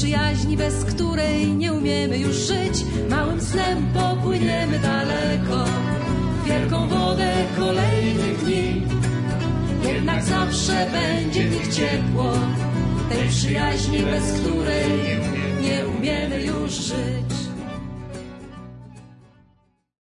przyjaźni, bez której nie umiemy już żyć. Małym snem popłyniemy daleko w wielką wodę kolejnych dni. Jednak zawsze będzie w nich ciepło, tej przyjaźni, bez której nie umiemy już żyć.